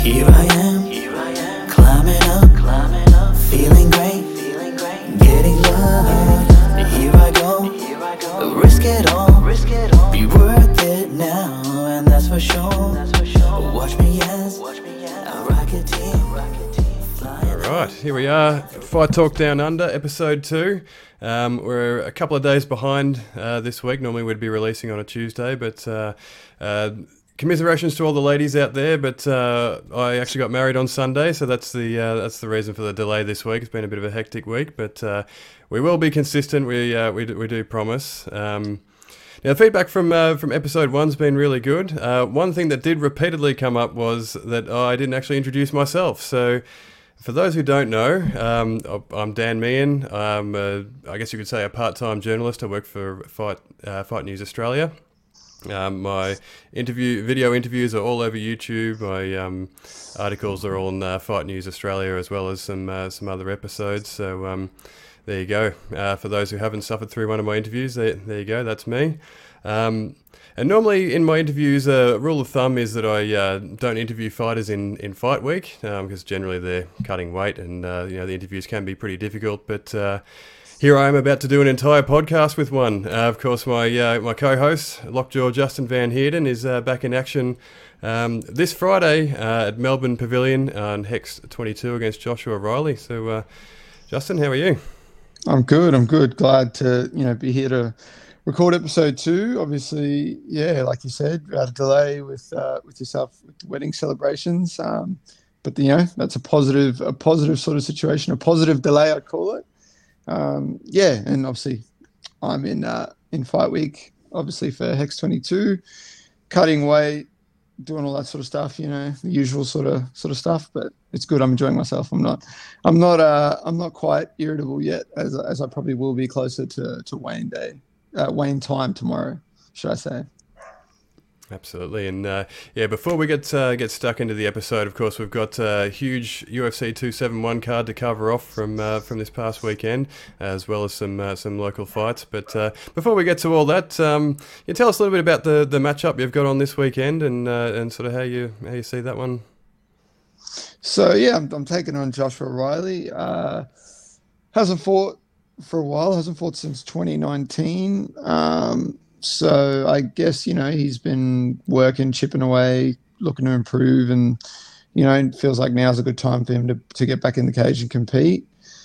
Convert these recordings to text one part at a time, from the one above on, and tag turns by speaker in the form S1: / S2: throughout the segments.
S1: Here I am, climbing up, feeling great, getting love. Here I go, risk it all, be worth it now, and that's for sure. Watch me as a rocketeer.
S2: All right, here we are, Fight Talk Down Under, episode 2. We're a couple of days behind this week. Normally we'd be releasing on a Tuesday, but commiserations to all the ladies out there. But I actually got married on Sunday, so that's the reason for the delay this week. It's been a bit of a hectic week, but we will be consistent. We do promise. Now, feedback from episode 1's been really good. One thing that did repeatedly come up was that I didn't actually introduce myself. So, for those who don't know, I'm Dan Meehan. I'm, I guess you could say, a part-time journalist. I work for Fight News Australia. My video interviews are all over YouTube. My articles are all on Fight News Australia, as well as some other episodes. So there you go. For those who haven't suffered through one of my interviews, there you go. That's me. And normally in my interviews, a rule of thumb is that I don't interview fighters in fight week, because generally they're cutting weight, and the interviews can be pretty difficult. But here I am about to do an entire podcast with one. Of course, my co-host, Lockjaw Justin Van Heerden, is back in action this Friday at Melbourne Pavilion on Hex 22 against Joshua Riley. So, Justin, how are you?
S3: I'm good. Glad to be here to record episode 2. Obviously, yeah, like you said, we had a delay with yourself with the wedding celebrations. But that's a positive sort of situation, a positive delay, I'd call it. Yeah, and obviously I'm in fight week, obviously for Hex 22, cutting weight, doing all that sort of stuff, the usual sort of stuff, but it's good. I'm enjoying myself. I'm not quite irritable yet, as I probably will be closer to Wayne time tomorrow, should I say. Absolutely.
S2: And before we get stuck into the episode, of course, we've got a huge UFC 271 card to cover off from this past weekend, as well as some local fights. But before we get to all that, you tell us a little bit about the matchup you've got on this weekend, and sort of how you see that one.
S3: So yeah, I'm taking on Joshua Riley. Hasn't fought for a while. Hasn't fought since 2019. So I guess, he's been working, chipping away, looking to improve, and, it feels like now's a good time for him to get back in the cage and compete.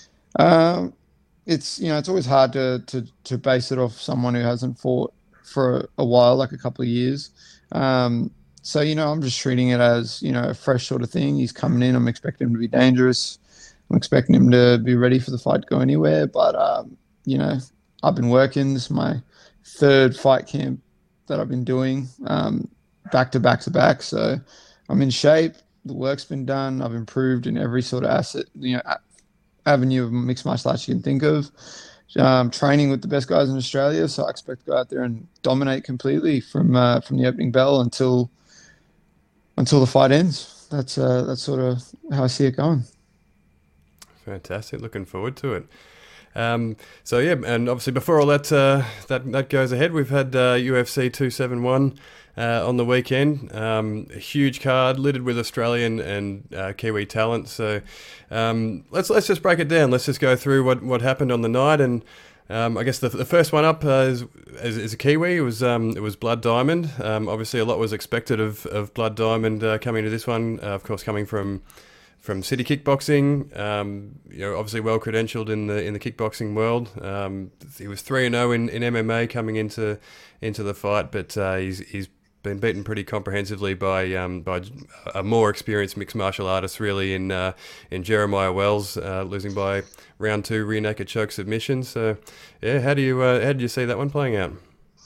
S3: It's always hard to base it off someone who hasn't fought for a while, like a couple of years. So, I'm just treating it as, a fresh sort of thing. He's coming in. I'm expecting him to be dangerous. I'm expecting him to be ready for the fight to go anywhere. But, I've been working. This is my 3rd fight camp that I've been doing back to back. So I'm in shape. The work's been done. I've improved in every sort of avenue of mixed martial arts you can think of. Training with the best guys in Australia. So I expect to go out there and dominate completely from the opening bell until the fight ends. That's sort of how I see it going.
S2: Fantastic. Looking forward to it. So yeah, and obviously before all that goes ahead, we've had UFC 271 on the weekend. A huge card littered with Australian and Kiwi talent. So let's just break it down. Let's just go through what happened on the night. And I guess the first one up is a Kiwi. It was Blood Diamond. Obviously a lot was expected of Blood Diamond coming to this one. Of course, coming from City Kickboxing, obviously well credentialed in the kickboxing world. He was 3-0 in MMA coming into the fight, but he's been beaten pretty comprehensively by a more experienced mixed martial artist, really, in Jeremiah Wells, losing by round 2 rear naked choke submission. So yeah, how did you see that one playing out?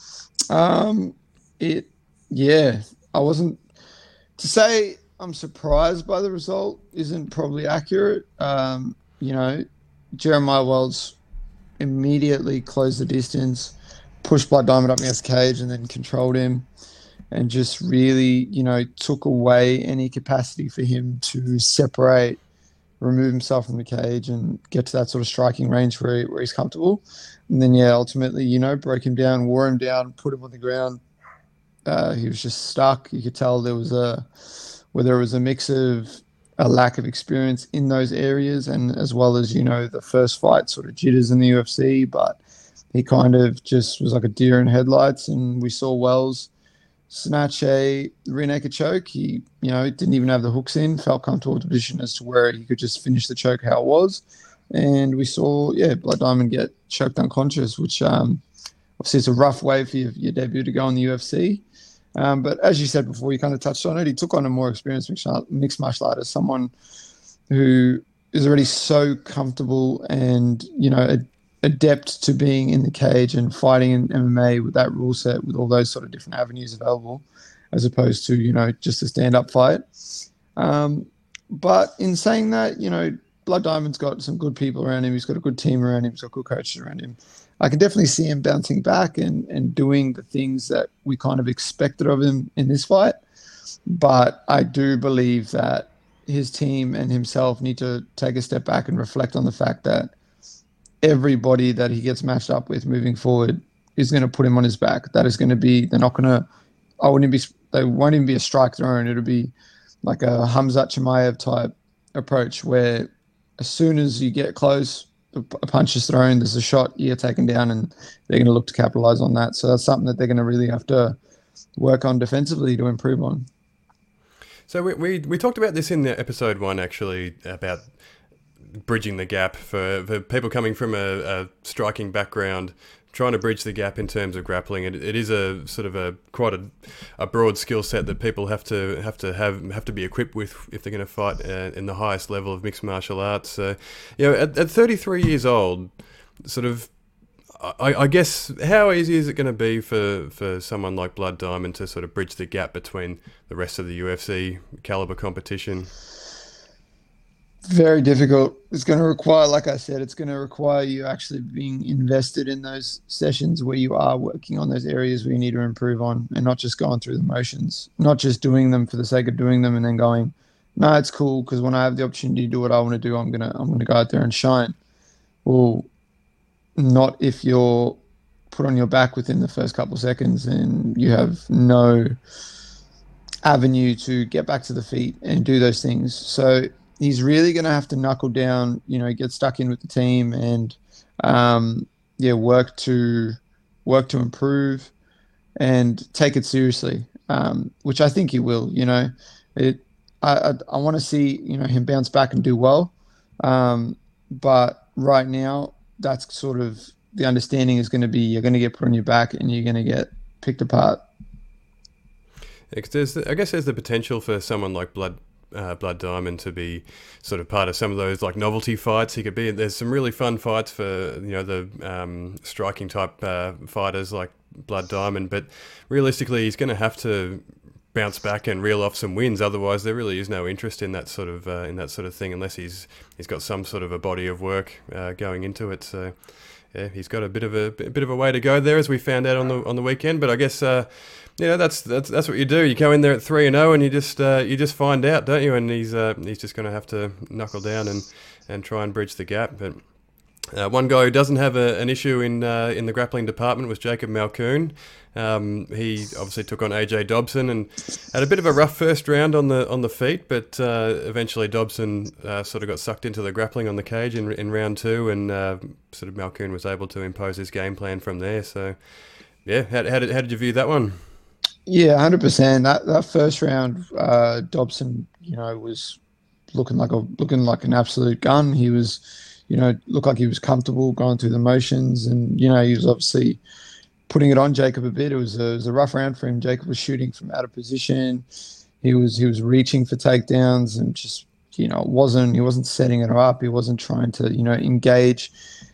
S3: I wasn't to say I'm surprised by the result isn't probably accurate. Jeremiah Wells immediately closed the distance, pushed Blood Diamond up against the cage, and then controlled him, and just really, took away any capacity for him to separate, remove himself from the cage, and get to that sort of striking range where he's comfortable. And then, ultimately, broke him down, wore him down, put him on the ground. He was just stuck. You could tell there was whether it was a mix of a lack of experience in those areas and as well as, the first fight sort of jitters in the UFC, but he kind of just was like a deer in headlights, and we saw Wells snatch a rear naked choke. He, didn't even have the hooks in, felt comfortable with the position as to where he could just finish the choke how it was. And we saw, Blood Diamond get choked unconscious, which obviously it's a rough way for your debut to go in the UFC. But as you said before, you kind of touched on it. He took on a more experienced mixed martial artist, someone who is already so comfortable and, adept to being in the cage and fighting in MMA with that rule set, with all those sort of different avenues available, as opposed to, just a stand-up fight. But in saying that, Blood Diamond's got some good people around him. He's got a good team around him. He's got good coaches around him. I can definitely see him bouncing back and doing the things that we kind of expected of him in this fight. But I do believe that his team and himself need to take a step back and reflect on the fact that everybody that he gets matched up with moving forward is going to put him on his back. That is going to be, they won't even be a strike thrown. It'll be like a Hamzat Chimaev type approach where as soon as you get close, a punch is thrown, there's a shot, you're taken down, and they're going to look to capitalize on that. So that's something that they're going to really have to work on defensively to improve on.
S2: So we talked about this in the episode 1, actually, about bridging the gap for people coming from a striking background, trying to bridge the gap in terms of grappling. It is a sort of quite a broad skill set that people have to be equipped with if they're going to fight in the highest level of mixed martial arts. So, at 33 years old, sort of, I guess, how easy is it going to be for someone like Blood Diamond to sort of bridge the gap between the rest of the UFC caliber competition?
S3: Very difficult. It's going to require, like I said, it's going to require you actually being invested in those sessions where you are working on those areas where you need to improve on, and not just going through the motions, not just doing them for the sake of doing them and then going, no, it's cool because when I have the opportunity to do what I want to do, I'm gonna go out there and shine. Well, not if you're put on your back within the first couple of seconds and you have no avenue to get back to the feet and do those things. So he's really going to have to knuckle down, get stuck in with the team and, work to improve and take it seriously, which I think he will. I want to see, him bounce back and do well. But right now, that's sort of the understanding is going to be you're going to get put on your back and you're going to get picked apart.
S2: I guess there's the potential for someone like Blood Diamond to be sort of part of some of those like novelty fights. He could be. There's some really fun fights for the striking type fighters like Blood Diamond, but realistically, he's going to have to bounce back and reel off some wins. Otherwise, there really is no interest in that sort of thing unless he's got some sort of a body of work going into it. So. Yeah, he's got a bit of a way to go there, as we found out on the weekend. But I guess that's what you do. You go in there at 3-0, and you just find out, don't you? And he's just going to have to knuckle down and try and bridge the gap. But one guy who doesn't have an issue in the grappling department was Jacob Malkoun. He obviously took on AJ Dobson and had a bit of a rough first round on the feet, but eventually Dobson sort of got sucked into the grappling on the cage in round 2, and sort of Malkoun was able to impose his game plan from there. So, yeah, how did you view that one?
S3: Yeah, 100%. That first round, Dobson, was looking like an absolute gun. He was, looked like he was comfortable going through the motions, and he was obviously putting it on Jacob a bit. It was a rough round for him. Jacob was shooting from out of position. He was reaching for takedowns and just he wasn't setting it up. He wasn't trying to engage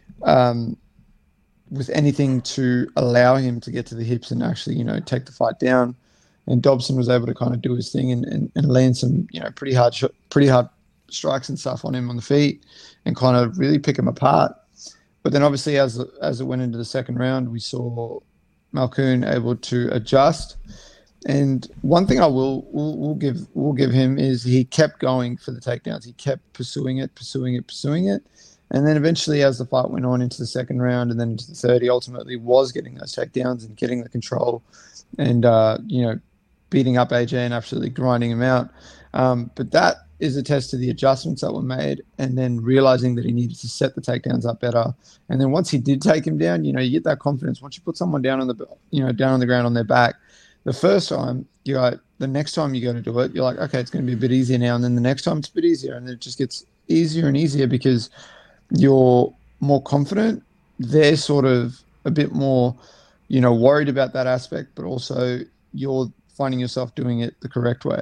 S3: with anything to allow him to get to the hips and actually take the fight down. And Dobson was able to kind of do his thing and land some pretty hard strikes and stuff on him on the feet and kind of really pick him apart. But then obviously as it went into the second round, we saw Malkoun able to adjust. And one thing I will give him is he kept going for the takedowns. He kept pursuing it. And then eventually as the fight went on into the second round and then into the third, he ultimately was getting those takedowns and getting the control and, beating up AJ and absolutely grinding him out. But that is a test to the adjustments that were made, and then realizing that he needed to set the takedowns up better. And then once he did take him down, you know, you get that confidence. Once you put someone down on the, you know, down on the ground on their back, the first time you're like, the next time you go to do it, you're like, okay, it's going to be a bit easier now. And then the next time it's a bit easier, and then it just gets easier and easier because you're more confident. They're sort of a bit more, you know, worried about that aspect, but also you're finding yourself doing it the correct way.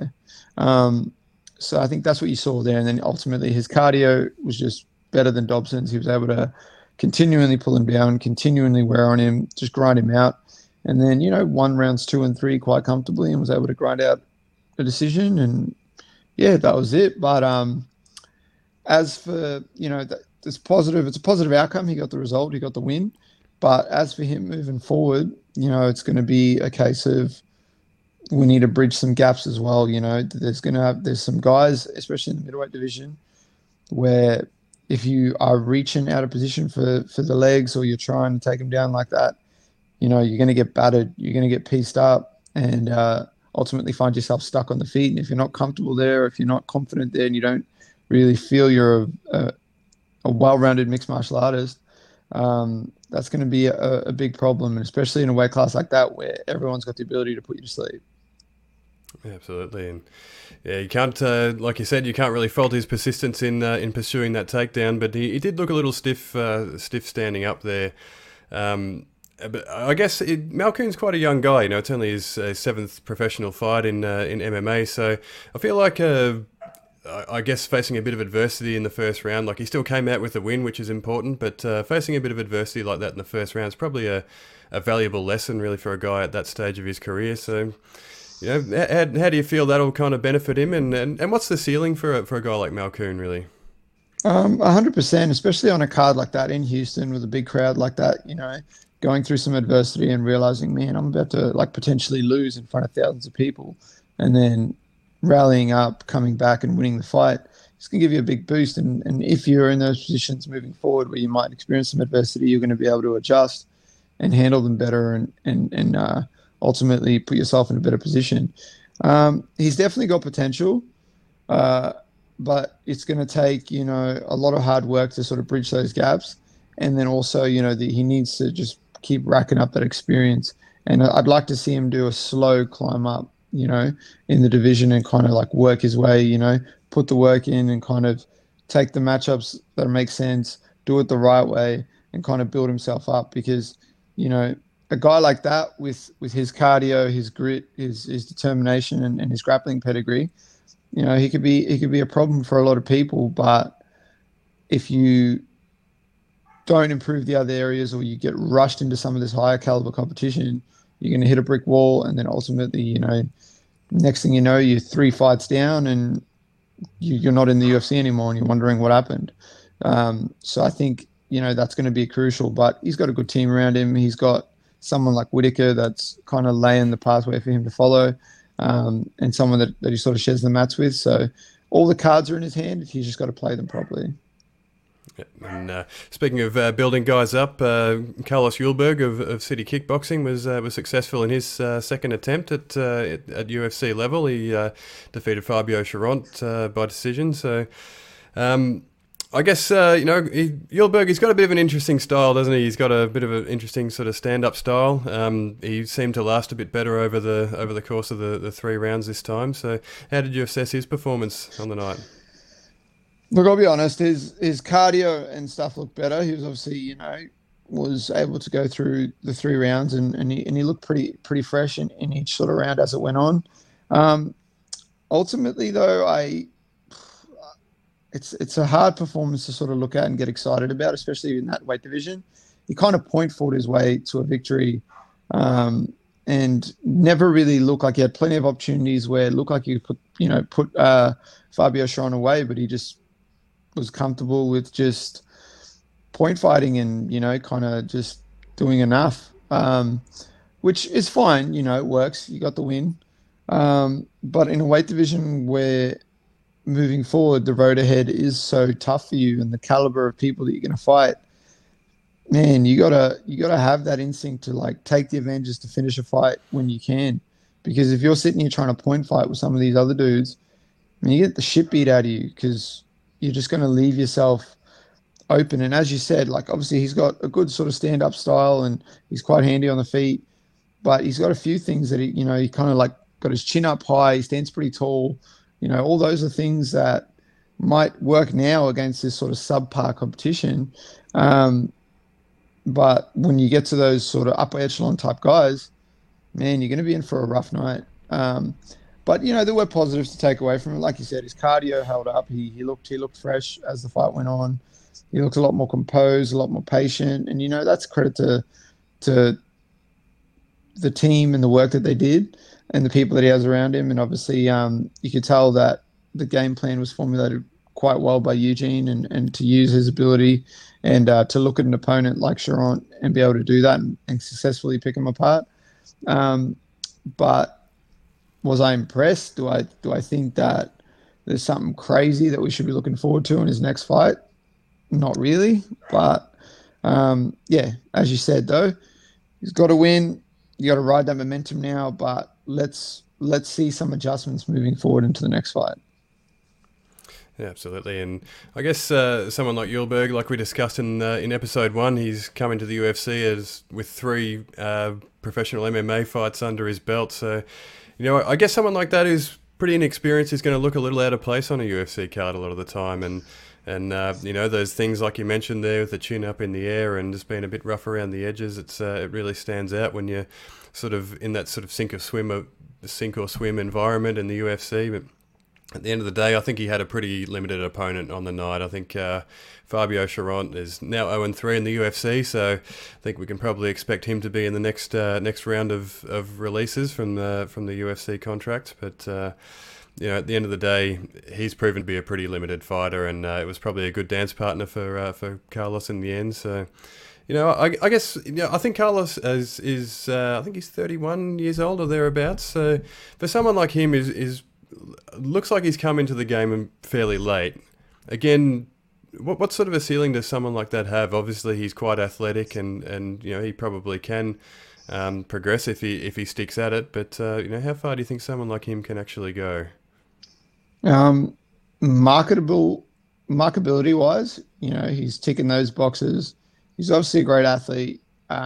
S3: So I think that's what you saw there. And then ultimately his cardio was just better than Dobson's. He was able to continually pull him down, continually wear on him, just grind him out. And then, you know, won rounds 2 and 3 quite comfortably and was able to grind out a decision. And yeah, that was it. But as for, you know, it's positive. It's a positive outcome. He got the result. He got the win. But as for him moving forward, you know, it's going to be a case of we need to bridge some gaps as well. You know, there's some guys, especially in the middleweight division, where if you are reaching out of position for the legs or you're trying to take them down like that, you know, you're going to get battered. You're going to get pieced up and ultimately find yourself stuck on the feet. And if you're not comfortable there, if you're not confident there and you don't really feel you're a well-rounded mixed martial artist, that's going to be a big problem, and especially in a weight class like that where everyone's got the ability to put you to sleep.
S2: Absolutely, and yeah, you can't, like you said, you can't really fault his persistence in pursuing that takedown. But he did look a little stiff standing up there. But I guess Malkoun's quite a young guy. You know, it's only his 7th professional fight in MMA. So I feel like, I guess, facing a bit of adversity in the first round, like he still came out with a win, which is important. But facing a bit of adversity like that in the first round is probably a valuable lesson, really, for a guy at that stage of his career. So, you know, how do you feel that'll kind of benefit him? And what's the ceiling for a guy like Malkoun, really?
S3: 100%, especially on a card like that in Houston with a big crowd like that, you know, going through some adversity and realizing, man, I'm about to like potentially lose in front of thousands of people, and then rallying up, coming back and winning the fight, it's going to give you a big boost. And if you're in those positions moving forward where you might experience some adversity, you're going to be able to adjust and handle them better and ultimately put yourself in a better position. He's definitely got potential, but it's going to take, you know, a lot of hard work to sort of bridge those gaps. And then also, you know, he needs to just keep racking up that experience. And I'd like to see him do a slow climb up, you know, in the division and kind of like work his way, you know, put the work in and kind of take the matchups that make sense, do it the right way and kind of build himself up. Because, you know, a guy like that with his cardio, his grit, his determination and his grappling pedigree, you know, he could be a problem for a lot of people. But if you don't improve the other areas or you get rushed into some of this higher caliber competition, you're going to hit a brick wall. And then ultimately, you know, next thing you know, you're 3 fights down and you're not in the UFC anymore and you're wondering what happened. So I think, you know, that's going to be crucial. But he's got a good team around him. He's got someone like Whitaker that's kind of laying the pathway for him to follow, and someone that he sort of shares the mats with. So all the cards are in his hand. He's just got to play them properly.
S2: And speaking of building guys up, Carlos Ulberg of City Kickboxing was successful in his second attempt at UFC level. He defeated Fabio Cherant by decision. So I guess, you know, Ulberg, he's got a bit of an interesting style, doesn't he? He's got a bit of an interesting sort of stand-up style. He seemed to last a bit better over the course of the 3 rounds this time. So how did you assess his performance on the night?
S3: Look, I'll be honest, his cardio and stuff looked better. He was obviously, you know, was able to go through the 3 rounds and he looked pretty fresh in each sort of round as it went on. Ultimately, though, it's a hard performance to sort of look at and get excited about, especially in that weight division. He kind of point fought his way to a victory and never really looked like he had plenty of opportunities where it looked like he could put Fabio Cherant away, but he just was comfortable with just point fighting and, you know, kind of just doing enough, which is fine. You know, it works. You got the win. But in a weight division where moving forward, the road ahead is so tough for you and the caliber of people that you're going to fight, man, you gotta have that instinct to like take the advantages to finish a fight when you can. Because if you're sitting here trying to point fight with some of these other dudes, and you get the shit beat out of you because you're just going to leave yourself open. And as you said, like obviously he's got a good sort of stand-up style and he's quite handy on the feet, but he's got a few things that he kind of like got his chin up high, he stands pretty tall. All those are things that might work now against this sort of subpar competition. But when you get to those sort of upper echelon type guys, man, you're going to be in for a rough night. But there were positives to take away from it. Like you said, his cardio held up. He looked fresh as the fight went on. He looked a lot more composed, a lot more patient, and that's credit to the team and the work that they did and the people that he has around him. And obviously, you could tell that the game plan was formulated quite well by Eugene, and to use his ability and to look at an opponent like Charant and be able to do that and successfully pick him apart. But was I impressed? Do I think that there's something crazy that we should be looking forward to in his next fight? Not really. But as you said though, he's got to win. You got to ride that momentum now. But let's see some adjustments moving forward into the next fight.
S2: Yeah, absolutely. And I guess someone like Yulberg, like we discussed in episode 1, he's come into the UFC with 3 professional MMA fights under his belt. So, I guess someone like that who's pretty inexperienced is going to look a little out of place on a UFC card a lot of the time. And those things like you mentioned there with the chin up in the air and just being a bit rough around the edges, it really stands out when you're sort of in that sort of sink or swim environment in the UFC. But at the end of the day, I think he had a pretty limited opponent on the night. I think Fabio Charant is now 0-3 in the UFC, so I think we can probably expect him to be in the next round of releases from the UFC contract. But at the end of the day, he's proven to be a pretty limited fighter, and it was probably a good dance partner for Carlos in the end. So. I guess I think Carlos is I think he's 31 years old or thereabouts. So for someone like him, is looks like he's come into the game fairly late. Again, what sort of a ceiling does someone like that have? Obviously, he's quite athletic, and he probably can progress if he sticks at it. But how far do you think someone like him can actually go?
S3: Marketability wise, he's ticking those boxes. He's obviously a great athlete.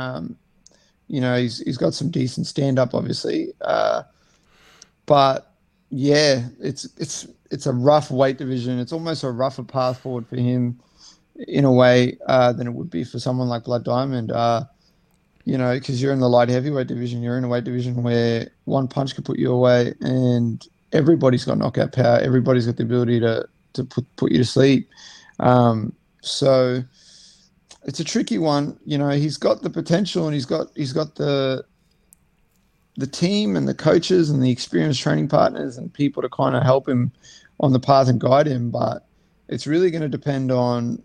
S3: He's got some decent stand up, obviously. But yeah, it's a rough weight division. It's almost a rougher path forward for him in a way than it would be for someone like Blood Diamond. Because you're in the light heavyweight division, you're in a weight division where one punch could put you away, and everybody's got knockout power. Everybody's got the ability to put you to sleep. So it's a tricky one. He's got the potential, and he's got the team and the coaches and the experienced training partners and people to kind of help him on the path and guide him. But it's really going to depend on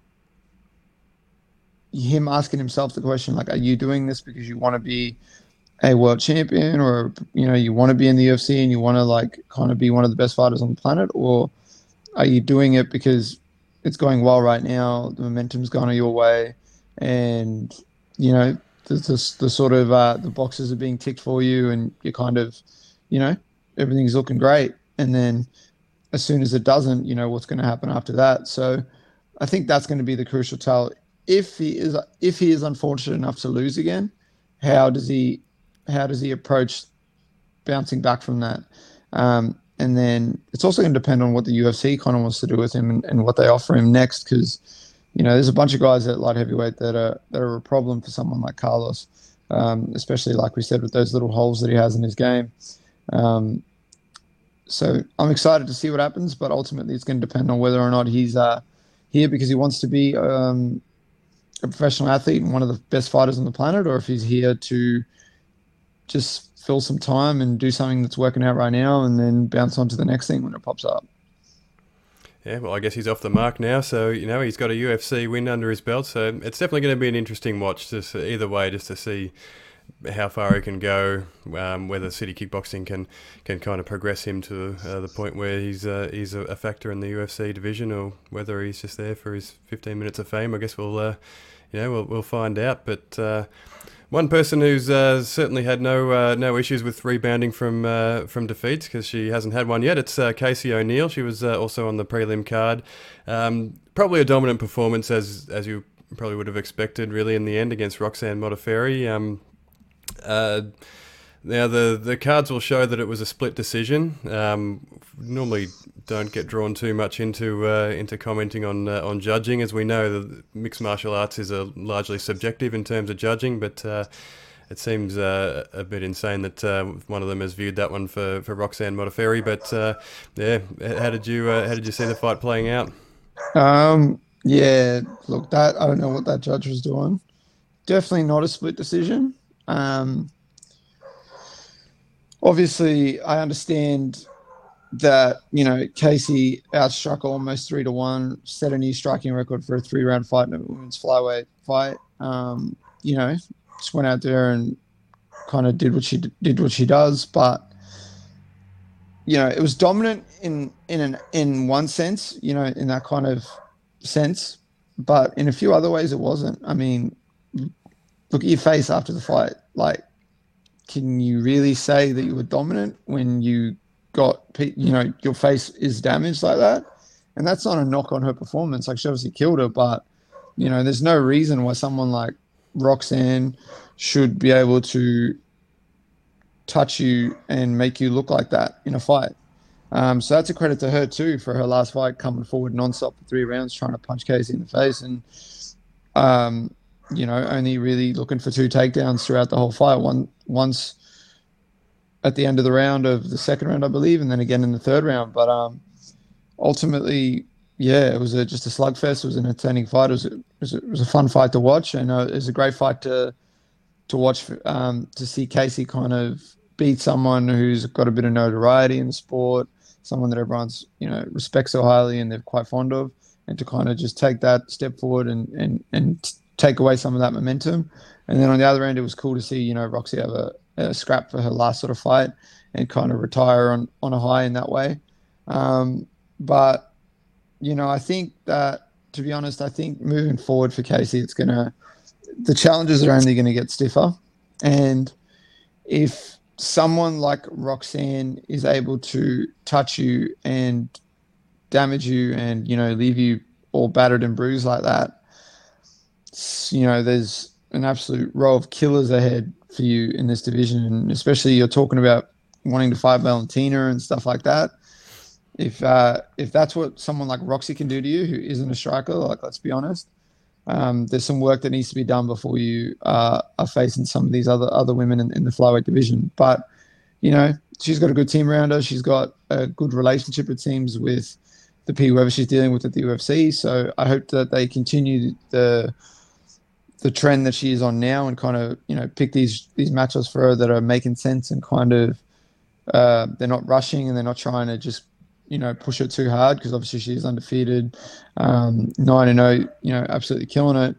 S3: him asking himself the question, like, are you doing this because you want to be a world champion, or, you want to be in the UFC and you want to like kind of be one of the best fighters on the planet? Or are you doing it because it's going well right now, the momentum's gone your way, and, the sort of the boxes are being ticked for you, and you're kind of, everything's looking great. And then as soon as it doesn't, what's going to happen after that? So I think that's going to be the crucial tell. If he is unfortunate enough to lose again, how does he approach bouncing back from that? And then it's also going to depend on what the UFC kind of wants to do with him and what they offer him next, because there's a bunch of guys at light heavyweight that are a problem for someone like Carlos, especially like we said with those little holes that he has in his game. So I'm excited to see what happens, but ultimately it's going to depend on whether or not he's here because he wants to be a professional athlete and one of the best fighters on the planet, or if he's here to just fill some time and do something that's working out right now and then bounce on to the next thing when it pops up.
S2: Yeah, well, I guess he's off the mark now, so, he's got a UFC win under his belt, so it's definitely going to be an interesting watch either way, just to see how far he can go, whether City Kickboxing can kind of progress him to the point where he's a factor in the UFC division, or whether he's just there for his 15 minutes of fame. I guess we'll we'll find out. But one person who's certainly had no issues with rebounding from defeats, because she hasn't had one yet, it's Casey O'Neill. She was also on the prelim card. Probably a dominant performance, as you probably would have expected, really, in the end, against Roxanne Modafferi. Now the cards will show that it was a split decision. Normally don't get drawn too much into commenting on judging, as we know the mixed martial arts is largely subjective in terms of judging, but it seems a bit insane that one of them has viewed that one for Roxanne Modafferi. But how did you see the fight playing out?
S3: Yeah, look, that I don't know what that judge was doing. Definitely not a split decision. Obviously, I understand that, Casey outstruck her almost 3-1, set a new striking record for a 3-round fight in a women's flyweight fight. Just went out there and kind of did what she does, but it was dominant in one sense, in that kind of sense, but in a few other ways it wasn't. I mean, look at your face after the fight. Like, can you really say that you were dominant when you got, your face is damaged like that? And that's not a knock on her performance. Like, she obviously killed her, but, there's no reason why someone like Roxanne should be able to touch you and make you look like that in a fight. So that's a credit to her too, for her last fight, coming forward nonstop for 3 rounds, trying to punch Casey in the face, and only really looking for 2 takedowns throughout the whole fight. Once at the end of the round of the second round, I believe, and then again in the third round. But ultimately, it was just a slugfest. It was an entertaining fight. It was a fun fight to watch, and it was a great fight to watch, to see Casey kind of beat someone who's got a bit of notoriety in the sport, someone that everyone's respects so highly and they're quite fond of, and to kind of just take that step forward and take away some of that momentum. And then on the other end, it was cool to see Roxy have a scrap for her last sort of fight and kind of retire on a high in that way. But I think that, to be honest, I think moving forward for Casey, the challenges are only going to get stiffer. And if someone like Roxanne is able to touch you and damage you and, leave you all battered and bruised like that, there's an absolute row of killers ahead for you in this division. And especially you're talking about wanting to fight Valentina and stuff like that. If that's what someone like Roxy can do to you, who isn't a striker, like, let's be honest, there's some work that needs to be done before you are facing some of these other women in the flyweight division. But, she's got a good team around her. She's got a good relationship, it seems, with whoever she's dealing with at the UFC. So I hope that they continue the trend that she is on now, and kind of, pick these matchups for her that are making sense, and kind of they're not rushing and they're not trying to just, push her too hard, because obviously she's undefeated, 9-0, absolutely killing it.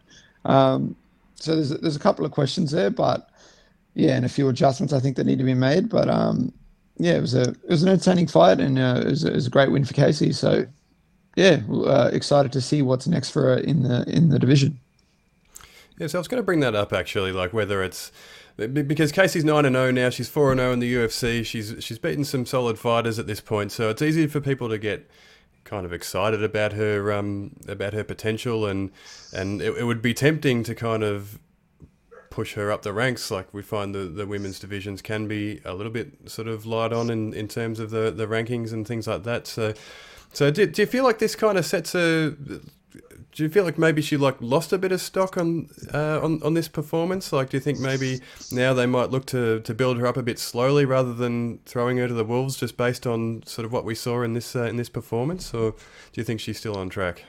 S3: So there's a couple of questions there, but and a few adjustments I think that need to be made. But it was an entertaining fight, and it was a great win for Casey. So excited to see what's next for her in the division.
S2: Yeah, so I was going to bring that up, actually, like whether it's because Casey's 9-0 now, she's 4-0 in the UFC. She's beaten some solid fighters at this point, so it's easy for people to get kind of excited about her potential, and it would be tempting to kind of push her up the ranks. Like, we find the women's divisions can be a little bit sort of light on in terms of the rankings and things like that. So do you feel like this kind of sets a... Do you feel like maybe she lost a bit of stock on this performance? Like, do you think maybe now they might look to build her up a bit slowly rather than throwing her to the wolves just based on sort of what we saw in this performance, or do you think she's still on track?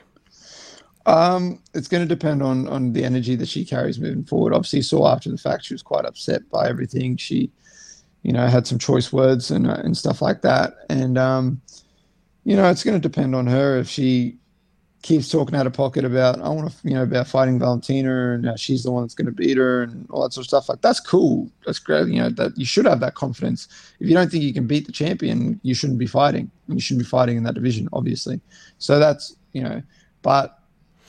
S3: It's going to depend on the energy that she carries moving forward. Obviously, you saw after the fact she was quite upset by everything. She, had some choice words and stuff like that, and it's going to depend on her if she keeps talking out of pocket about, I want to, about fighting Valentina, and she's the one that's going to beat her and all that sort of stuff. Like, that's cool. That's great. That you should have that confidence. If you don't think you can beat the champion, you shouldn't be fighting. You shouldn't be fighting in that division, obviously. So that's, but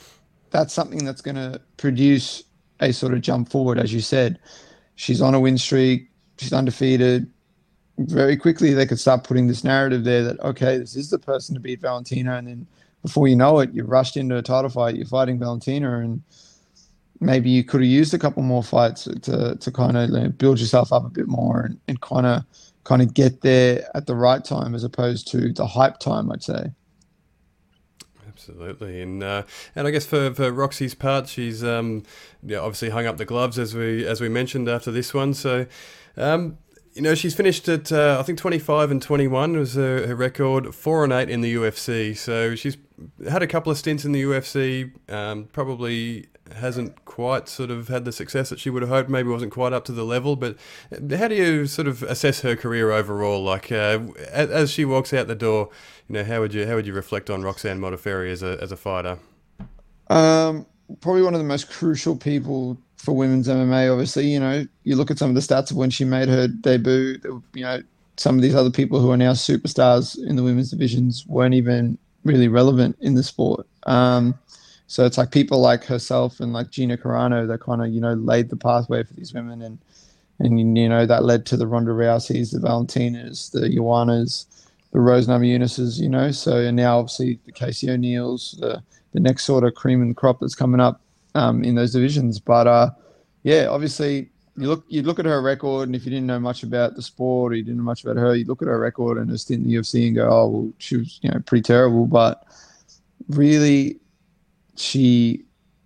S3: that's something that's going to produce a sort of jump forward, as you said. She's on a win streak. She's undefeated. Very quickly, they could start putting this narrative there that, okay, this is the person to beat Valentina. And then before you know it, you're rushed into a title fight. You're fighting Valentina, and maybe you could have used a couple more fights to kind of build yourself up a bit more and kind of get there at the right time as opposed to the hype time, I'd say.
S2: Absolutely, and I guess for Roxy's part, she's obviously hung up the gloves as we mentioned after this one. So, she's finished at I think 25-21 was her record, 4-8 in the UFC. So she's had a couple of stints in the UFC. Probably hasn't quite sort of had the success that she would have hoped. Maybe wasn't quite up to the level. But how do you sort of assess her career overall? Like as she walks out the door, how would you reflect on Roxanne Modafferi as a fighter?
S3: Probably one of the most crucial people for women's MMA. Obviously, you look at some of the stats of when she made her debut. Some of these other people who are now superstars in the women's divisions weren't even really relevant in the sport. So it's like people like herself and like Gina Carano that kind of laid the pathway for these women, and that led to the Ronda Rouseys, the Valentinas, the Joannas, the Rose Namajunas, So and now obviously the Casey O'Neills, the next sort of cream and crop that's coming up in those divisions. But obviously you look at her record, and if you didn't know much about the sport or you didn't know much about her, you look at her record and her stint in the UFC and go, oh well, she was pretty terrible. But really, she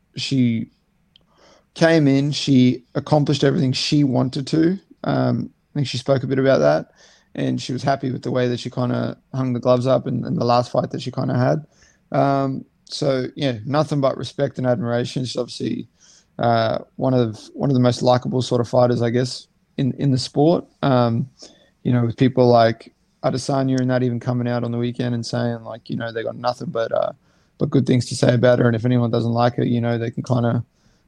S3: came in, she accomplished everything she wanted to. I think she spoke a bit about that, and she was happy with the way that she kind of hung the gloves up in the last fight that she kind of had. So yeah, nothing but respect and admiration. She's obviously one of the most likable sort of fighters, I guess, in the sport. With people like Adesanya and that even coming out on the weekend and saying like, they got nothing but good things to say about her. And if anyone doesn't like her, they can kind of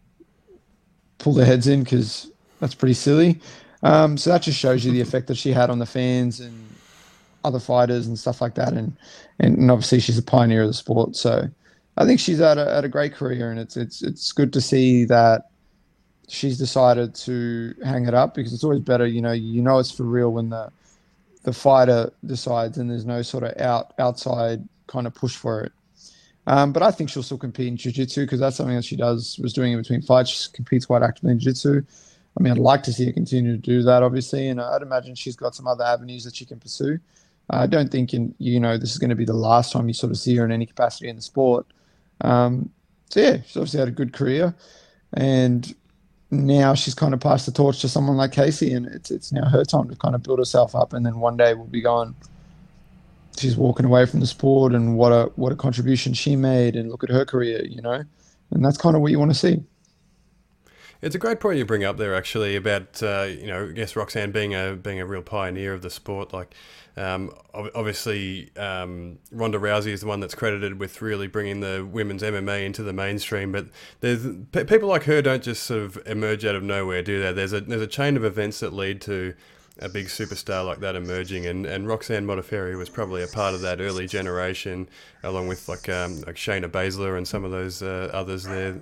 S3: pull their heads in because that's pretty silly. So that just shows you the effect that she had on the fans and other fighters and stuff like that. And obviously she's a pioneer of the sport. So I think she's had a great career, and it's good to see that she's decided to hang it up, because it's always better, it's for real when the fighter decides and there's no sort of outside kind of push for it. But I think she'll still compete in jiu-jitsu, because that's something that she was doing in between fights. She competes quite actively in jiu-jitsu. I mean, I'd like to see her continue to do that, obviously, and I'd imagine she's got some other avenues that she can pursue. I don't think this is going to be the last time you sort of see her in any capacity in the sport. So yeah, she's obviously had a good career, and now she's kind of passed the torch to someone like Casey, and it's now her time to kind of build herself up, and then one day we'll be going, she's walking away from the sport, and what a contribution she made, and look at her career, and that's kind of what you want to see.
S2: It's a great point you bring up there, actually, about I guess Roxanne being a real pioneer of the sport. Like, obviously, Ronda Rousey is the one that's credited with really bringing the women's MMA into the mainstream. But there's people like her don't just sort of emerge out of nowhere, do they? There's a chain of events that lead to a big superstar like that emerging, and Roxanne Modafferi was probably a part of that early generation, along with like Shayna Baszler and some of those others there.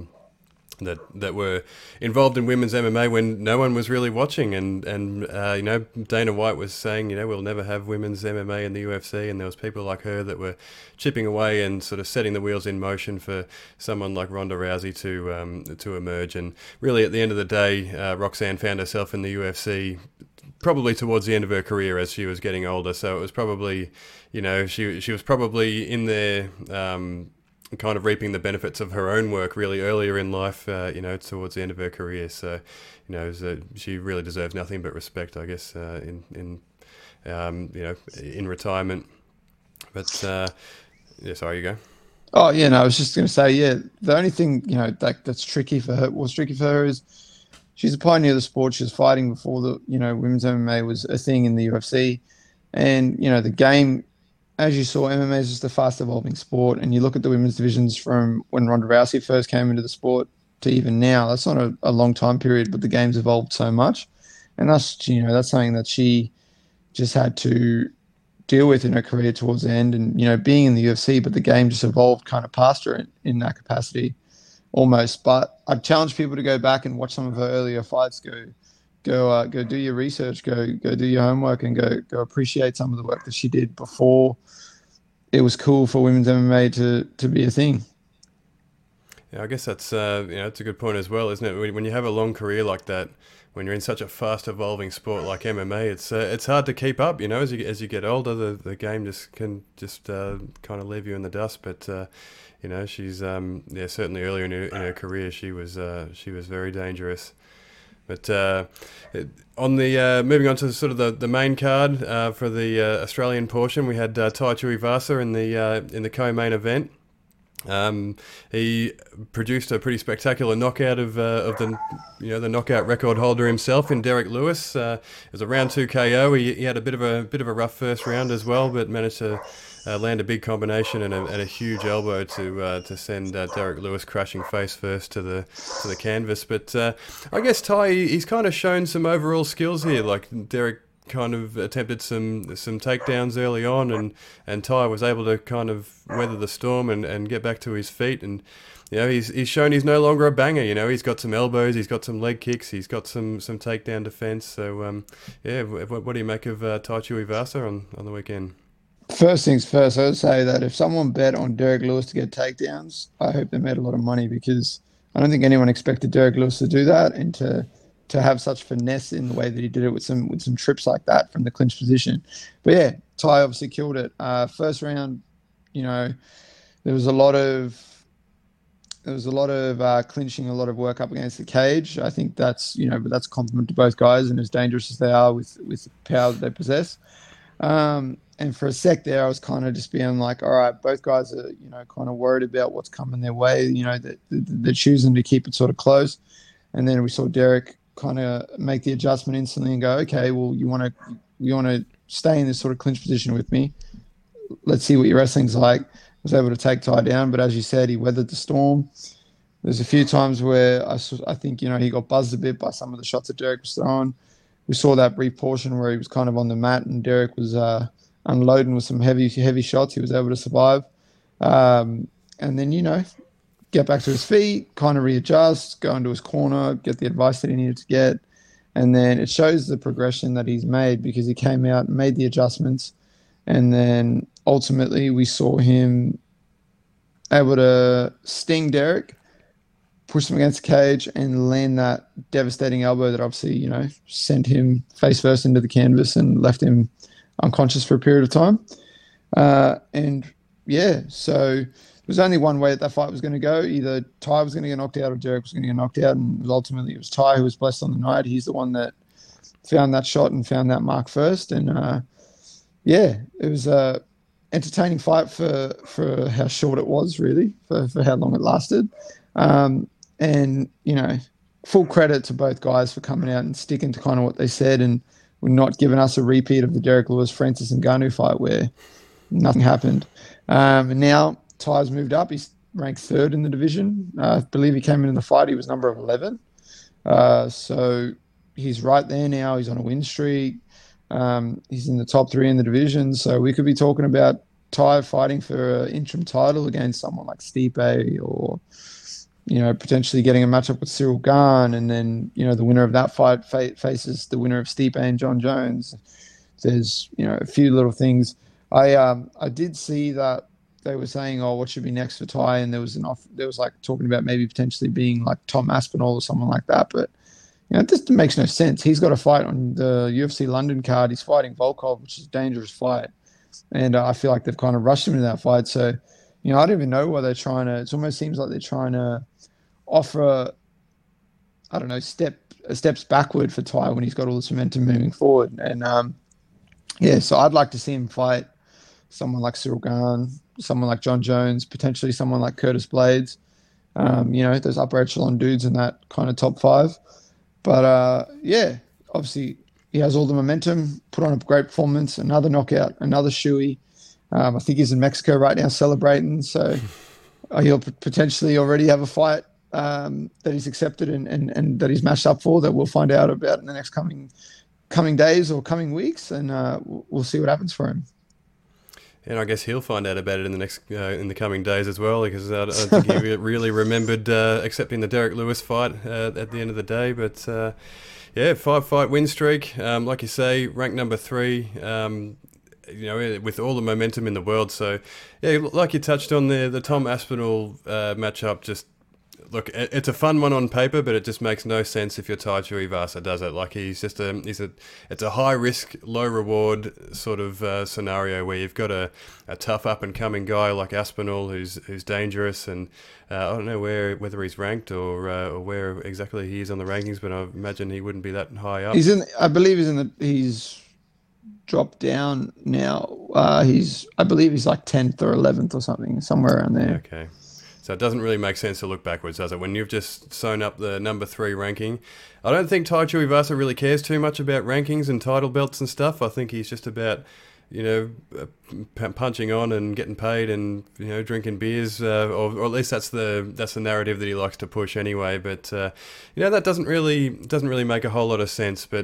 S2: That were involved in women's MMA when no one was really watching, and Dana White was saying, we'll never have women's MMA in the UFC, and there was people like her that were chipping away and sort of setting the wheels in motion for someone like Ronda Rousey to emerge. And really, at the end of the day, Roxanne found herself in the UFC probably towards the end of her career as she was getting older. So it was probably, she was probably in there. Kind of reaping the benefits of her own work really earlier in life, towards the end of her career. So, she really deserves nothing but respect, I guess, in retirement. But sorry, you go.
S3: Oh yeah, no, I was just going to say, yeah, the only thing that's tricky for her, what's tricky for her is she's a pioneer of the sport. She was fighting before the women's MMA was a thing in the UFC, and the game. As you saw, MMA is just a fast-evolving sport, and you look at the women's divisions from when Ronda Rousey first came into the sport to even now. That's not a long time period, but the game's evolved so much, and that's something that she just had to deal with in her career towards the end, and being in the UFC, but the game just evolved kind of past her in that capacity almost. But I'd challenge people to go back and watch some of her earlier fights. Go do your research, go do your homework, and go appreciate some of the work that she did before it was cool for women's MMA to be a thing.
S2: Yeah, I guess that's it's a good point as well, isn't it? When you have a long career like that, when you're in such a fast evolving sport like MMA, it's hard to keep up. As you get older, the game can kind of leave you in the dust. But she's certainly earlier in her career she was very dangerous. But on the moving on to sort of the main card for the Australian portion, we had Tai Tuivasa in the co-main event. He produced a pretty spectacular knockout of the knockout record holder himself in Derek Lewis. It was a round 2 KO. He had a bit of a rough first round as well, but managed to land a big combination and a huge elbow to send Derek Lewis crashing face first to the canvas. But I guess Tai, he's kind of shown some overall skills here. Like Derek kind of attempted some takedowns early on, and Tai was able to kind of weather the storm and get back to his feet. And he's shown he's no longer a banger. He's got some elbows, he's got some leg kicks, he's got some takedown defense. So what do you make of Tai Tuivasa on the weekend?
S3: First things first, I would say that if someone bet on Derek Lewis to get takedowns, I hope they made a lot of money, because I don't think anyone expected Derek Lewis to do that and to have such finesse in the way that he did it with some trips like that from the clinch position. But yeah, Tai obviously killed it. First round, there was a lot of clinching, a lot of work up against the cage. I think that's but that's a compliment to both guys, and as dangerous as they are with the power that they possess. And for a sec there, I was kind of just being like, all right, both guys are kind of worried about what's coming their way. They're choosing to keep it sort of close. And then we saw Derek kind of make the adjustment instantly and go, okay, well, you want to stay in this sort of clinch position with me. Let's see what your wrestling's like. Was able to take Tai down, but as you said, he weathered the storm. There's a few times where I think he got buzzed a bit by some of the shots that Derek was throwing. We saw that brief portion where he was kind of on the mat and Derek was unloading with some heavy shots. He was able to survive, and then get back to his feet, kind of readjust, go into his corner, get the advice that he needed to get. And then it shows the progression that he's made, because he came out and made the adjustments. And then ultimately we saw him able to sting Derek, push him against the cage, and land that devastating elbow that obviously, sent him face first into the canvas and left him unconscious for a period of time. So there was only one way that fight was going to go. Either Tai was going to get knocked out or Derek was going to get knocked out. And ultimately it was Tai who was blessed on the night. He's the one that found that shot and found that mark first. And it was a entertaining fight for how short it was, really, for how long it lasted. Full credit to both guys for coming out and sticking to kind of what they said, and were not giving us a repeat of the Derek Lewis, Francis Ngannou fight where nothing happened. And now Tai's moved up. He's ranked 3rd in the division. I believe he came into the fight. He was number 11. So he's right there now. He's on a win streak. He's in the top 3 in the division. So we could be talking about Tai fighting for an interim title against someone like Stipe, or potentially getting a matchup with Cyril Gane, and then the winner of that fight faces the winner of Stipe and John Jones. There's a few little things. I did see that they were saying, what should be next for Tai, and there was like talking about maybe potentially being like Tom Aspinall or someone like that, but it just makes no sense. He's got a fight on the UFC London card. He's fighting Volkov, which is a dangerous fight, and I feel like they've kind of rushed him into that fight. So I don't even know why they're trying to. It almost seems like they're trying to offer, I don't know, steps backward for Tai when he's got all this momentum moving forward. And so I'd like to see him fight someone like Cyril Gane, someone like John Jones, potentially someone like Curtis Blades, those upper echelon dudes in that kind of top 5. But obviously he has all the momentum, put on a great performance, another knockout, another shoey. I think he's in Mexico right now celebrating, so he'll potentially already have a fight that he's accepted and that he's matched up for, that we'll find out about in the next coming days or coming weeks, and we'll see what happens for him.
S2: And I guess he'll find out about it in the coming days as well, because I don't think he really remembered accepting the Derek Lewis fight at the end of the day. But yeah, 5-fight win streak, like you say, ranked number 3. With all the momentum in the world. So, yeah, like you touched on there, the Tom Aspinall matchup, just look, it's a fun one on paper, but it just makes no sense if you're Tai Tuivasa, does it? Like it's a high risk, low reward sort of scenario where you've got a tough up and coming guy like Aspinall who's dangerous, and I don't know whether he's ranked or where exactly he is on the rankings, but I imagine he wouldn't be that high up.
S3: He's dropped down now. I believe he's like 10th or 11th or something, somewhere around there.
S2: Okay. So it doesn't really make sense to look backwards, does it? When you've just sewn up the number 3 ranking. I don't think Tai Tuivasa really cares too much about rankings and title belts and stuff. I think he's just about, punching on and getting paid and, drinking beers, or at least that's the narrative that he likes to push anyway. But, that doesn't really make a whole lot of sense. But,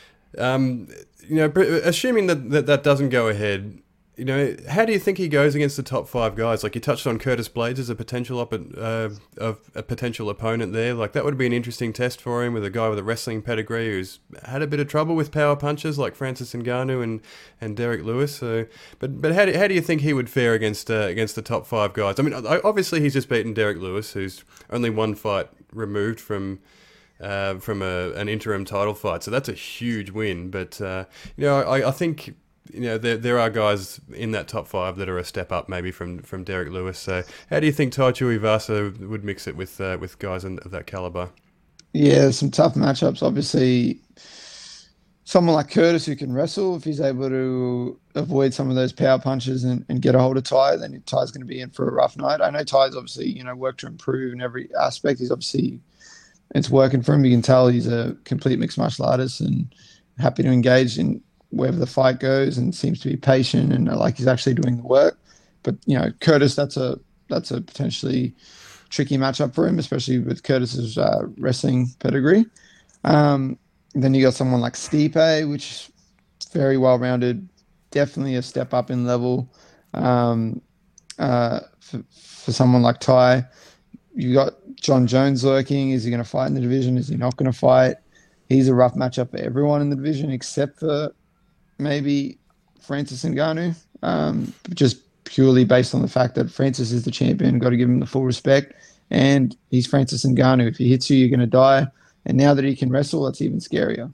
S2: assuming that doesn't go ahead, how do you think he goes against the top 5 guys? Like you touched on Curtis Blades as a potential opponent there. Like that would be an interesting test for him, with a guy with a wrestling pedigree who's had a bit of trouble with power punches like Francis Ngannou and Derek Lewis. So, but how do you think he would fare against the top 5 guys? I mean, obviously he's just beaten Derek Lewis, who's only one fight removed from an interim title fight, so that's a huge win. But I think there are guys in that top 5 that are a step up maybe from Derek Lewis. So how do you think Tai Tuivasa would mix it with guys of that caliber?
S3: Yeah, some tough matchups. Obviously, someone like Curtis who can wrestle, if he's able to avoid some of those power punches and get a hold of Tai, then Tai's going to be in for a rough night. I know Tai's obviously worked to improve in every aspect. He's obviously, it's working for him. You can tell he's a complete mixed martial artist and happy to engage in wherever the fight goes, and seems to be patient and like he's actually doing the work. But Curtis, that's a potentially tricky matchup for him, especially with Curtis's wrestling pedigree. Then you got someone like Stipe, which is very well rounded, definitely a step up in level. For someone like Tai, you got John Jones lurking. Is he going to fight in the division? Is he not going to fight? He's a rough matchup for everyone in the division except for maybe Francis Ngannou, just purely based on the fact that Francis is the champion. Got to give him the full respect. And he's Francis Ngannou. If he hits you, you're going to die. And now that he can wrestle, that's even scarier.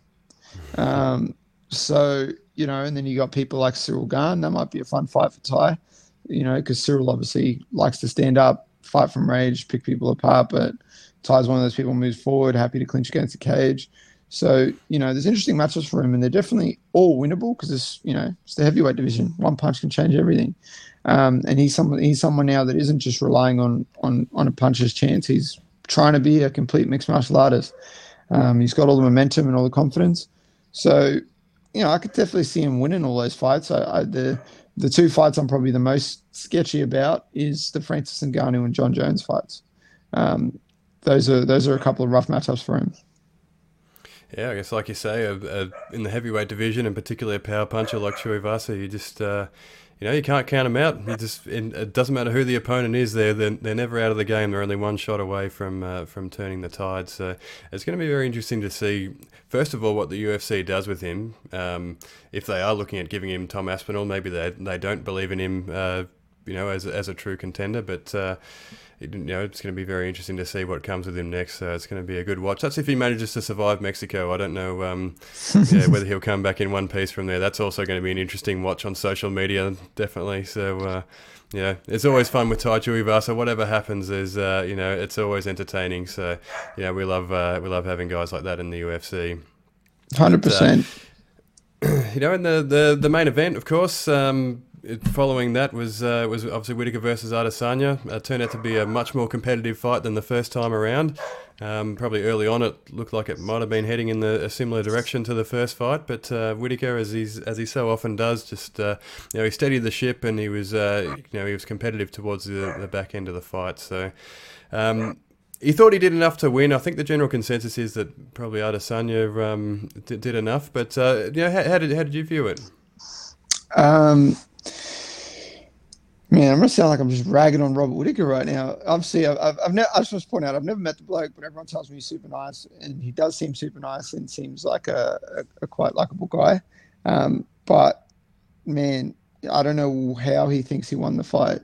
S3: And then you got people like Cyril Gane. That might be a fun fight for Tai, because Cyril obviously likes to stand up, fight from rage, pick people apart. But Tai's one of those people who moves forward, happy to clinch against the cage. So, there's interesting matchups for him, and they're definitely all winnable because it's the heavyweight division. One punch can change everything. And he's someone now that isn't just relying on a puncher's chance. He's trying to be a complete mixed martial artist. He's got all the momentum and all the confidence. So, I could definitely see him winning all those fights. The 2 fights I'm probably the most sketchy about is the Francis Ngannou and John Jones fights. Those are a couple of rough matchups for him.
S2: Yeah, I guess like you say, in the heavyweight division, and particularly a power puncher like Tuivasa, you just you can't count them out. It doesn't matter who the opponent is. They're never out of the game. They're only one shot away from turning the tide. So it's going to be very interesting to see, first of all, what the UFC does with him. If they are looking at giving him Tom Aspinall, maybe they don't believe in him, as a true contender. But it's going to be very interesting to see what comes with him next. It's going to be a good watch. That's if he manages to survive Mexico. I don't know whether he'll come back in one piece from there. That's also going to be an interesting watch on social media, definitely. So, it's always fun with Tai Tuivasa. Whatever happens is, it's always entertaining. So, we love having guys like that in the UFC.
S3: 100%.
S2: In the main event, of course, following that was obviously Whittaker versus Adesanya. It turned out to be a much more competitive fight than the first time around. Probably early on it looked like it might have been heading in a similar direction to the first fight, but Whittaker, as he so often does, just he steadied the ship, and he was competitive towards the back end of the fight. So he thought he did enough to win. I think the general consensus is that probably Adesanya did enough. But how did you view it?
S3: Man, I'm gonna sound like I'm just ragging on Robert Whittaker right now. Obviously, I just want to point out I've never met the bloke, but everyone tells me he's super nice, and he does seem super nice and seems like a quite likable guy. But man, I don't know how he thinks he won the fight.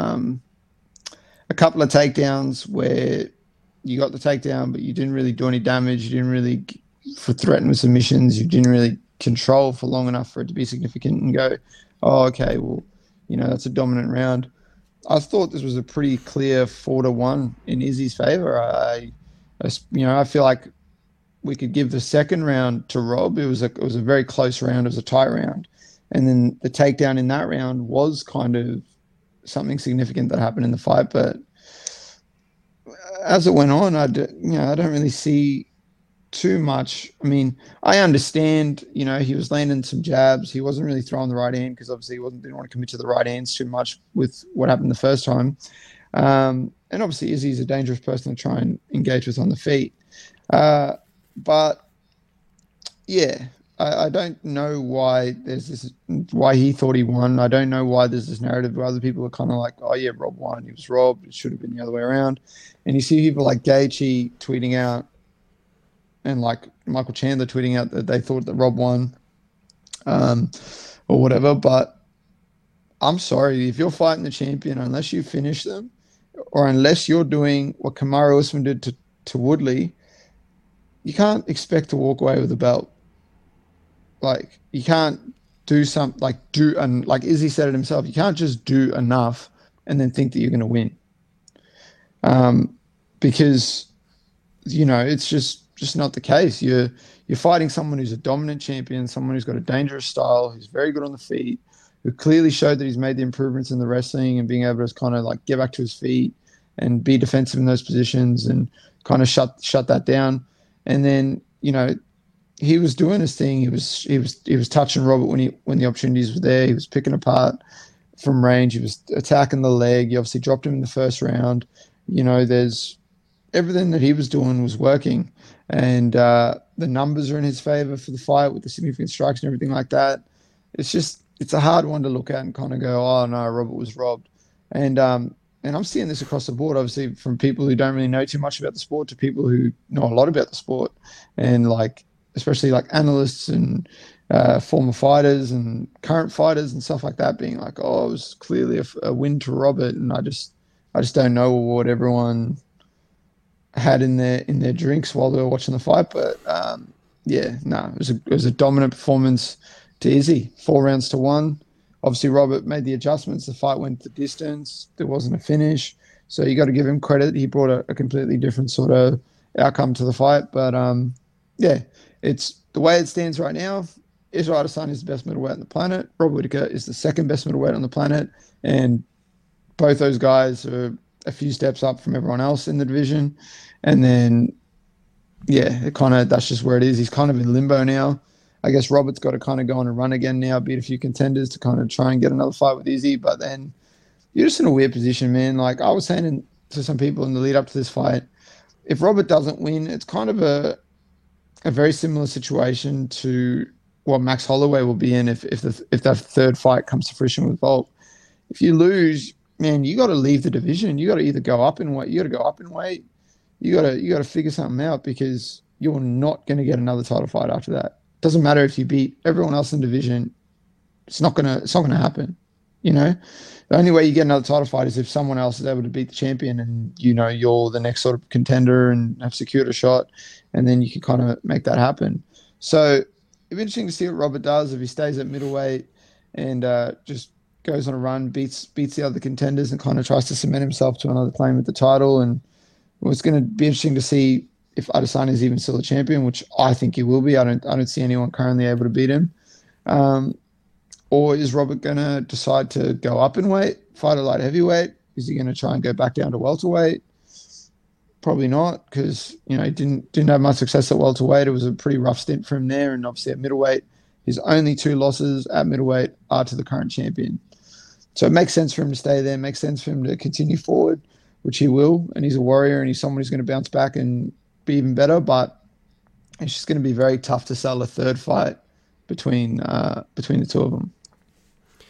S3: A couple of takedowns where you got the takedown, but you didn't really do any damage. You didn't really for threaten with submissions. You didn't really control for long enough for it to be significant and go, oh, okay, well, that's a dominant round. I thought this was a pretty clear 4-1 in Izzy's favor. I feel like we could give the second round to Rob. It was a very close round. It was a tight round, and then the takedown in that round was kind of something significant that happened in the fight. But as it went on, I don't really see too much. I mean, I understand, he was landing some jabs. He wasn't really throwing the right hand because obviously he didn't want to commit to the right hands too much with what happened the first time. And obviously Izzy's a dangerous person to try and engage with on the feet. But yeah, I don't know why why he thought he won. I don't know why there's this narrative where other people are kind of like, oh yeah, Rob won. He was robbed. It should have been the other way around. And you see people like Gaethje tweeting out and like Michael Chandler tweeting out that they thought that Rob won or whatever. But I'm sorry, if you're fighting the champion, unless you finish them or unless you're doing what Kamaru Usman did to Woodley, you can't expect to walk away with the belt. Like, you can't do something like Izzy said it himself, you can't just do enough and then think that you're going to win. Because, it's just not the case. You're fighting someone who's a dominant champion, someone who's got a dangerous style, who's very good on the feet, who clearly showed that he's made the improvements in the wrestling and being able to kind of like get back to his feet and be defensive in those positions and kind of shut that down. And then, he was doing his thing. He was touching Robert when the opportunities were there. He was picking apart from range. He was attacking the leg. He obviously dropped him in the first round. There's everything that he was doing was working, and the numbers are in his favor for the fight with the significant strikes and everything like that. It's a hard one to look at and kind of go, oh no, Robert was robbed. And I'm seeing this across the board, obviously, from people who don't really know too much about the sport to people who know a lot about the sport, and especially like analysts and former fighters and current fighters and stuff like that, being like, oh, it was clearly a win to Robert. And I just don't know what everyone had in their drinks while they were watching the fight. But it was a dominant performance to Izzy, 4 rounds to 1. Obviously, Robert made the adjustments. The fight went the distance. There wasn't a finish. So you got to give him credit. He brought a completely different sort of outcome to the fight. But it's the way it stands right now. Israel Adesanya is the best middleweight on the planet. Robert Whittaker is the second best middleweight on the planet. And both those guys are a few steps up from everyone else in the division. And then, that's just where it is. He's kind of in limbo now. I guess Robert's got to kind of go on a run again now, beat a few contenders to kind of try and get another fight with Izzy. But then you're just in a weird position, man. Like I was saying to some people in the lead up to this fight, if Robert doesn't win, it's kind of a very similar situation to what Max Holloway will be in if that third fight comes to fruition with Volk. If you lose, man, you got to leave the division. You got to either go up in weight. You got to go up in weight. You got to figure something out because you're not going to get another title fight after that. Doesn't matter if you beat everyone else in the division. It's not gonna happen. The only way you get another title fight is if someone else is able to beat the champion and you're the next sort of contender and have secured a shot, and then you can kind of make that happen. So it'd be interesting to see what Robert does if he stays at middleweight and just goes on a run, beats the other contenders and kind of tries to cement himself to another claim at the title. And it's going to be interesting to see if Adesanya is even still a champion, which I think he will be. I don't see anyone currently able to beat him. Or is Robert going to decide to go up in weight, fight a light heavyweight? Is he going to try and go back down to welterweight? Probably not, because he didn't have much success at welterweight. It was a pretty rough stint for him there, and obviously at middleweight, his only 2 losses at middleweight are to the current champion. So it makes sense for him to stay there. It makes sense for him to continue forward, which he will. And he's a warrior, and he's someone who's going to bounce back and be even better. But it's just going to be very tough to sell a third fight between the two of them.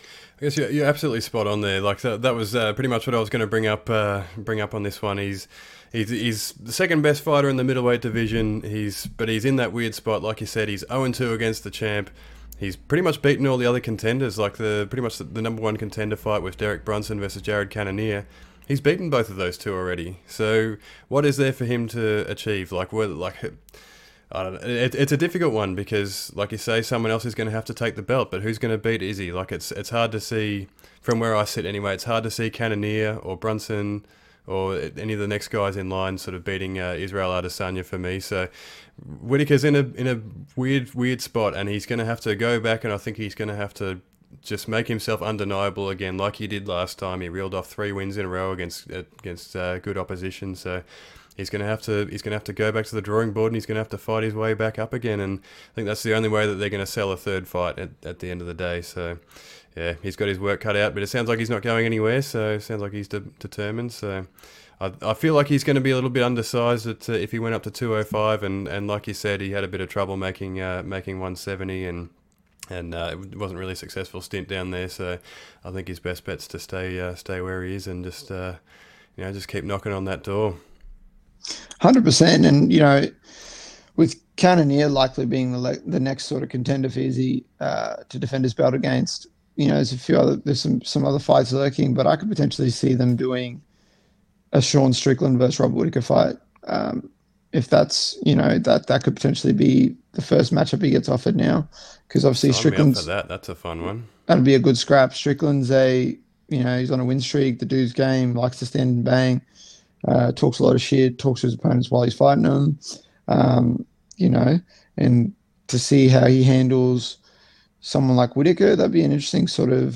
S2: I guess you're absolutely spot on there. Like that was pretty much what I was going to bring up on this one. He's the second best fighter in the middleweight division. But he's in that weird spot, like you said. He's 0-2 against the champ. He's pretty much beaten all the other contenders. Like pretty much the number one contender fight with Derek Brunson versus Jared Cannonier. He's beaten both of those two already. So what is there for him to achieve? I don't know. It's a difficult one because, like you say, someone else is going to have to take the belt, but who's going to beat Izzy? Like it's hard to see from where I sit anyway. It's hard to see Cannonier or Brunson or any of the next guys in line sort of beating Israel Adesanya for me. So Whittaker's in a weird spot, and he's going to have to go back, and I think he's going to have to just make himself undeniable again, like he did last time. He reeled off 3 wins in a row against good opposition. So he's going to have to go back to the drawing board, and he's going to have to fight his way back up again. And I think that's the only way that they're going to sell a third fight at the end of the day. So yeah, he's got his work cut out, but it sounds like he's not going anywhere. So it sounds like he's determined. So I feel like he's going to be a little bit undersized if he went up to 205, and like you said, he had a bit of trouble making 170, and it wasn't really a successful stint down there. So I think his best bet's to stay where he is and just keep knocking on that door.
S3: 100%, and with Cannonier likely being the next sort of contender for Izzy to defend his belt against, there's some other fights lurking, but I could potentially see them doing a Sean Strickland versus Robert Whittaker fight. If that's that could potentially be the first matchup he gets offered now, because obviously Strickland's
S2: that's a fun one.
S3: That'd be a good scrap. Strickland's he's on a win streak. The dude's game, likes to stand and bang. Talks a lot of shit, talks to his opponents while he's fighting them, and to see how he handles someone like Whittaker, that'd be an interesting sort of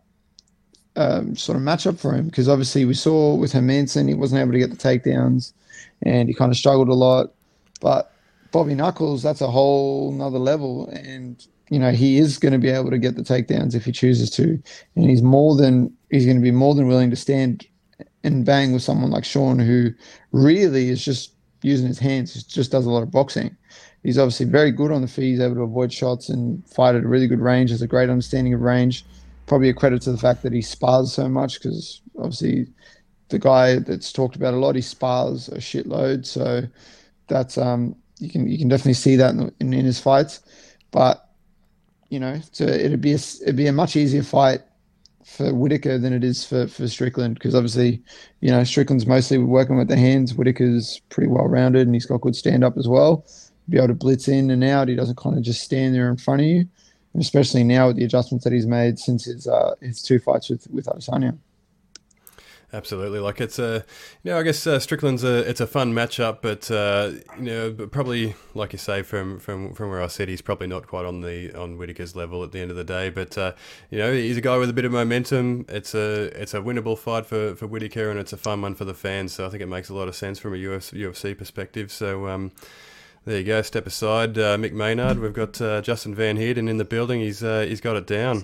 S3: matchup for him, because obviously we saw with Hermanson, he wasn't able to get the takedowns and he kind of struggled a lot, but Bobby Knuckles, that's a whole nother level, and he is going to be able to get the takedowns if he chooses to, and he's going to be more than willing to stand and bang with someone like Sean, who really is just using his hands, just does a lot of boxing. He's obviously very good on the feet. He's able to avoid shots and fight at a really good range, has a great understanding of range. Probably a credit to the fact that he spars so much, because obviously the guy that's talked about a lot, he spars a shitload. So that's you can definitely see that in his fights. But it'd be a much easier fight for Whittaker than it is for Strickland, because obviously, Strickland's mostly working with the hands. Whittaker's pretty well rounded, and he's got good stand up as well. Be able to blitz in and out. He doesn't kind of just stand there in front of you, and especially now with the adjustments that he's made since his 2 fights with Adesanya.
S2: Absolutely, like it's I guess Strickland's it's a fun matchup, but but probably, like you say, from where I sit, he's probably not quite on Whittaker's level at the end of the day. But he's a guy with a bit of momentum. It's a winnable fight for Whittaker, and it's a fun one for the fans. So I think it makes a lot of sense from a UFC perspective. So there you go. Step aside, Mick Maynard. We've got Justin Van Heerden in the building. He's got it down.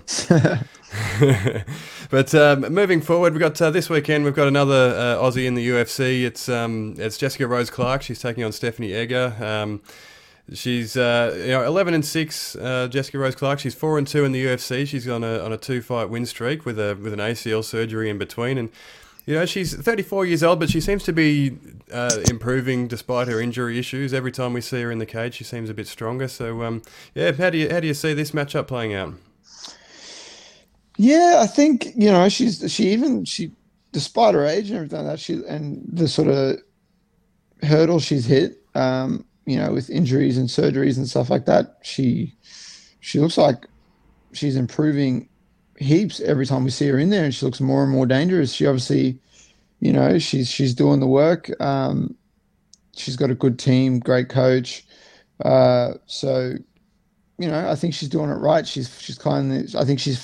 S2: But moving forward, we've got this weekend. We've got another Aussie in the UFC. It's Jessica Rose Clark. She's taking on Stephanie Egger. She's 11-6. Jessica Rose Clark. She's 4-2 in the UFC. She's on a 2-fight win streak with an ACL surgery in between, and she's 34 years old, but she seems to be improving despite her injury issues. Every time we see her in the cage, she seems a bit stronger. So, how do you see this matchup playing out?
S3: Yeah, I think she despite her age and everything like that, and the sort of hurdle she's hit, with injuries and surgeries and stuff like that, she looks like she's improving heaps every time we see her in there, and she looks more and more dangerous. She obviously, she's doing the work. She's got a good team, great coach. So, I think she's doing it right. I think she's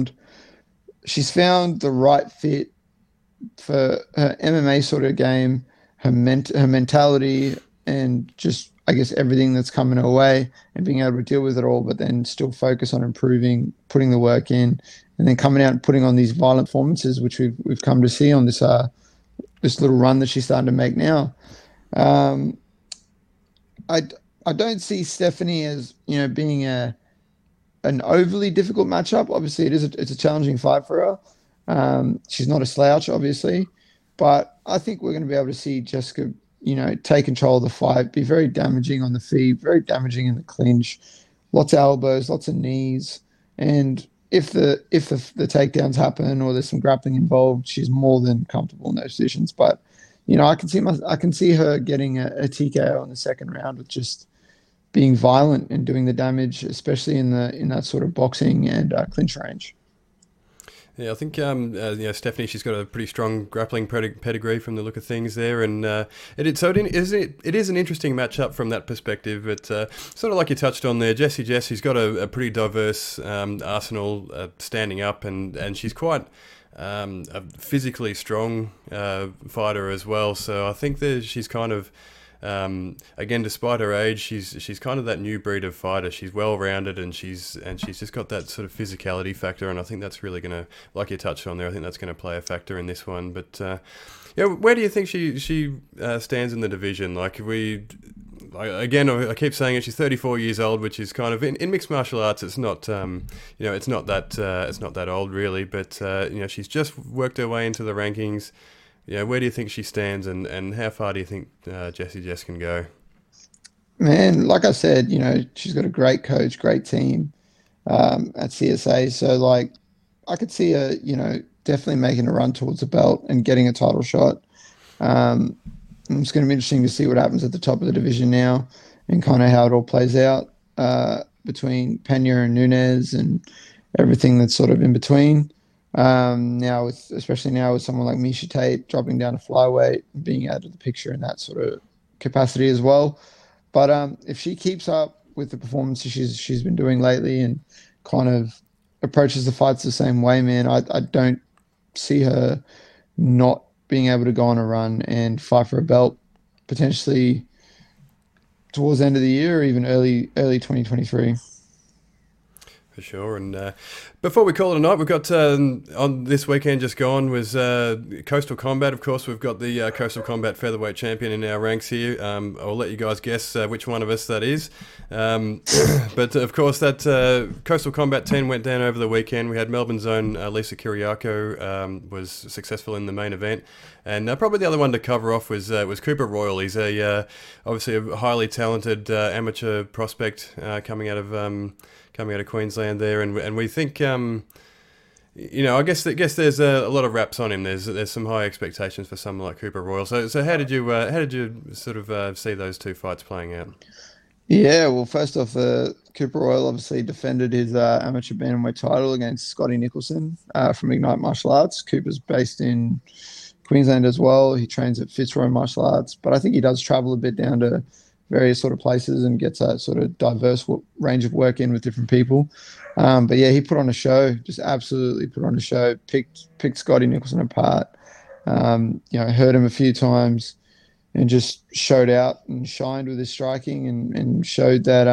S3: found the right fit for her MMA sort of game, her mentality, and just, I guess, everything that's coming her way, and being able to deal with it all, but then still focus on improving, putting the work in, and then coming out and putting on these violent performances, which we've come to see on this little run that she's starting to make now. I don't see Stephanie as being a an overly difficult matchup. Obviously, it's a challenging fight for her. She's not a slouch, obviously, but I think we're going to be able to see Jessica, take control of the fight, be very damaging on the feet, very damaging in the clinch, lots of elbows, lots of knees, and if the takedowns happen or there's some grappling involved, she's more than comfortable in those positions. But I can see her getting a TKO in the second round with just being violent and doing the damage, especially in that sort of boxing and clinch range.
S2: Yeah, I think Stephanie. She's got a pretty strong grappling pedigree from the look of things there, and it is an interesting matchup from that perspective. But sort of like you touched on there, Jessie has got a pretty diverse arsenal standing up, and she's quite a physically strong fighter as well. So I think that she's kind of. Again, despite her age, she's kind of that new breed of fighter. She's well rounded and she's just got that sort of physicality factor, and I think that's really going to, like you touched on there, I think that's going to play a factor in this one. But where do you think she stands in the division? I keep saying it. She's 34 years old, which is kind of in mixed martial arts. It's not it's not that old really, but she's just worked her way into the rankings. Yeah, where do you think she stands, and how far do you think Jessie Jess can go?
S3: Man, like I said, she's got a great coach, great team at CSA. So, I could see her, definitely making a run towards the belt and getting a title shot. It's going to be interesting to see what happens at the top of the division now and kind of how it all plays out between Pena and Nunes and everything that's sort of in between. Especially now with someone like Miesha Tate dropping down to flyweight, being out of the picture in that sort of capacity as well. But if she keeps up with the performances she's been doing lately and kind of approaches the fights the same way, man, I don't see her not being able to go on a run and fight for a belt potentially towards the end of the year or even early 2023.
S2: For sure. And before we call it a night, we've got on this weekend just gone was Coastal Combat. Of course, we've got the Coastal Combat featherweight champion in our ranks here. I'll let you guys guess which one of us that is. But of course, that Coastal Combat 10 went down over the weekend. We had Melbourne's own Lisa Kiriako was successful in the main event. And probably the other one to cover off was Cooper Royal. He's obviously a highly talented amateur prospect coming out of Queensland there, and we think I guess there's a lot of raps on him. There's some high expectations for someone like Cooper Royal. So how did you sort of see those two fights playing out?
S3: Yeah, well, first off, Cooper Royal obviously defended his amateur bantamweight title against Scotty Nicholson from Ignite Martial Arts. Cooper's based in Queensland as well. He trains at Fitzroy Martial Arts, but I think he does travel a bit down to various sort of places and gets a sort of diverse range of work in with different people. But yeah, he put on a show, just absolutely put on a show, picked Scotty Nicholson apart, heard him a few times and just showed out and shined with his striking and showed that,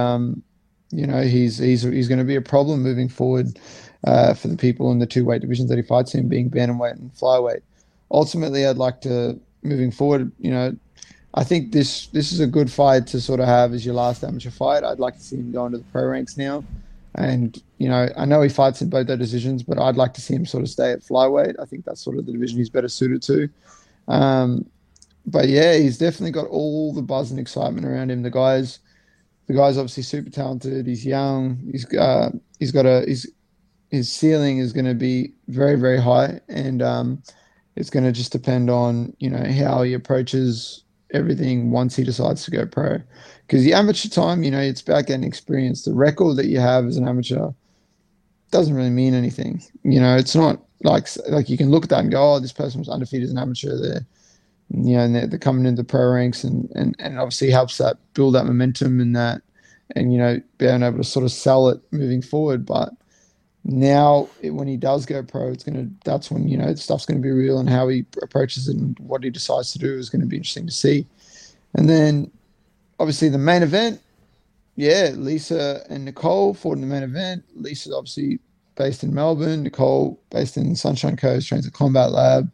S3: he's going to be a problem moving forward for the people in the two weight divisions that he fights in, being bantamweight and flyweight. Ultimately, I'd like to, moving forward, I think this is a good fight to sort of have as your last amateur fight. I'd like to see him go into the pro ranks now. And, I know he fights in both their divisions, but I'd like to see him sort of stay at flyweight. I think that's sort of the division he's better suited to. But yeah, he's definitely got all the buzz and excitement around him. The guy's obviously super talented. He's young. His ceiling is going to be very, very high. And it's going to just depend on, how he approaches everything once he decides to go pro, because the amateur time, it's about getting experience. The record that you have as an amateur doesn't really mean anything. It's not like you can look at that and go, oh, this person was undefeated as an amateur. They're coming into the pro ranks and obviously helps that build that momentum and that, and being able to sort of sell it moving forward. But now when he does go pro, that's when stuff's going to be real, and how he approaches it and what he decides to do is going to be interesting to see. And then obviously the main event, Lisa and Nicole fought in the main event. Lisa's obviously based in Melbourne, Nicole based in Sunshine Coast, trains at Combat Lab.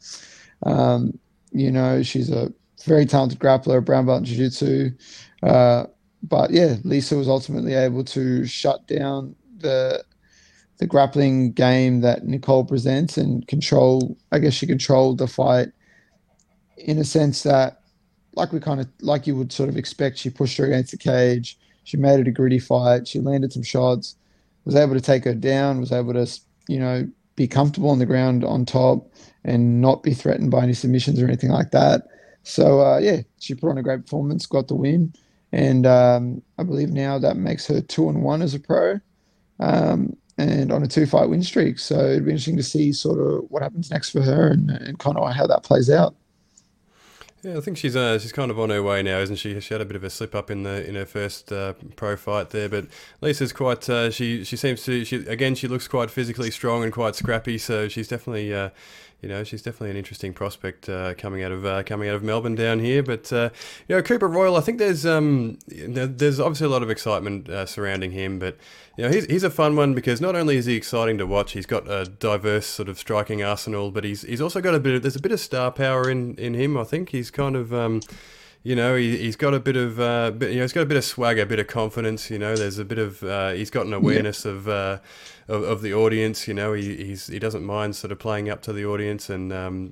S3: She's a very talented grappler, brown belt in jiu-jitsu. But yeah, Lisa was ultimately able to shut down the grappling game that Nicole presents and control. I guess she controlled the fight in a sense that, like you would sort of expect, she pushed her against the cage. She made it a gritty fight. She landed some shots, was able to take her down, was able to, be comfortable on the ground on top and not be threatened by any submissions or anything like that. So, she put on a great performance, got the win. And I believe now that makes her 2-1 as a pro, and on a 2-fight win streak. So it'd be interesting to see sort of what happens next for her and kind of how that plays out.
S2: Yeah, I think she's kind of on her way now, isn't she? She had a bit of a slip up in her first pro fight there, but Lisa's quite. She seems to. She looks quite physically strong and quite scrappy. So she's definitely. She's definitely an interesting prospect coming out of Melbourne down here. But Cooper Royal, I think there's obviously a lot of excitement surrounding him. But he's a fun one because not only is he exciting to watch, he's got a diverse sort of striking arsenal, but he's also got there's a bit of star power in him. I think he's kind of. He's got a bit of, he's got a bit of swagger, a bit of confidence. There's a bit of, he's got an awareness of the audience. He doesn't mind sort of playing up to the audience, and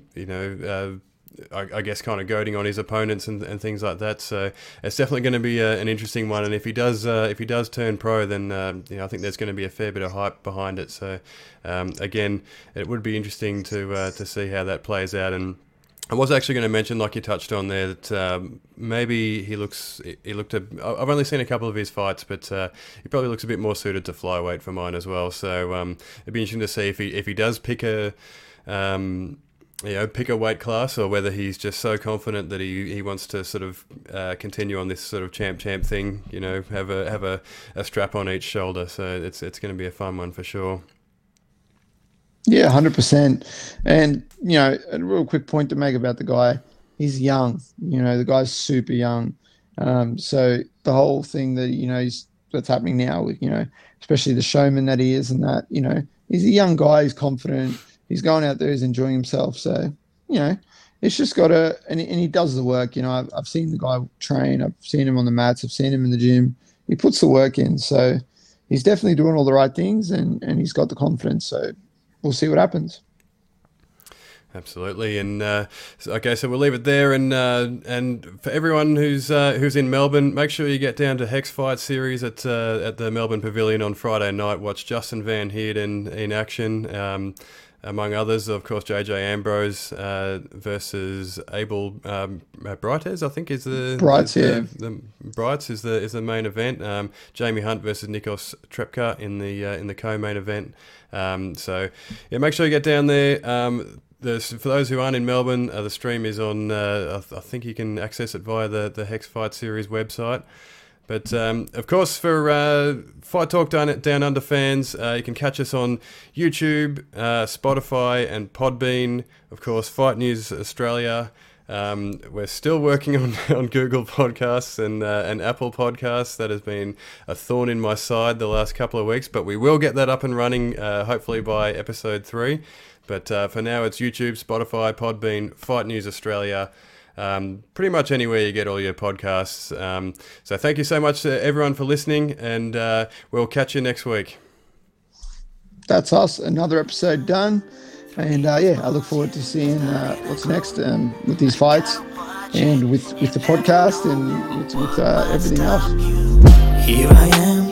S2: I guess kind of goading on his opponents and things like that. So it's definitely going to be an interesting one. And if he does turn pro, then I think there's going to be a fair bit of hype behind it. So again, it would be interesting to see how that plays out. And I was actually going to mention, like you touched on there, that maybe he looked I've only seen a couple of his fights, but he probably looks a bit more suited to flyweight for mine as well. So it'd be interesting to see if he does pick a weight class, or whether he's just so confident that he wants to sort of continue on this sort of champ thing. Have a strap on each shoulder. So it's going to be a fun one for sure.
S3: Yeah, 100%. And, a real quick point to make about the guy, he's young. The guy's super young. So the whole thing that, that's happening now with, especially the showman that he is, and that, he's a young guy, he's confident, he's going out there, he's enjoying himself. So, it's just got to, and he does the work. I've seen the guy train, I've seen him on the mats, I've seen him in the gym. He puts the work in. So he's definitely doing all the right things, and he's got the confidence. So we'll see what happens.
S2: Absolutely, and okay, so we'll leave it there. And for everyone who's in Melbourne, make sure you get down to Hex Fight Series at the Melbourne Pavilion on Friday night. Watch Justin Van Heerden in action, among others, of course. JJ Ambrose versus Abel Brightes, I think is the Brights is the main event. Jamie Hunt versus Nikos Trepka in the co-main event. So yeah, make sure you get down there. For those who aren't in Melbourne, the stream is on. I think you can access it via the Hex Fight Series website. But of course, for Fight Talk Down Under fans, you can catch us on YouTube, Spotify, and Podbean. Of course, Fight News Australia. We're still working on Google Podcasts and Apple Podcasts. That has been a thorn in my side the last couple of weeks, but we will get that up and running hopefully by episode 3. But for now, it's YouTube, Spotify, Podbean, Fight News Australia, pretty much anywhere you get all your podcasts. So thank you so much to everyone for listening, and we'll catch you next week.
S3: That's us. Another episode done. And I look forward to seeing what's next with these fights and with the podcast and with everything else.
S1: Here I am.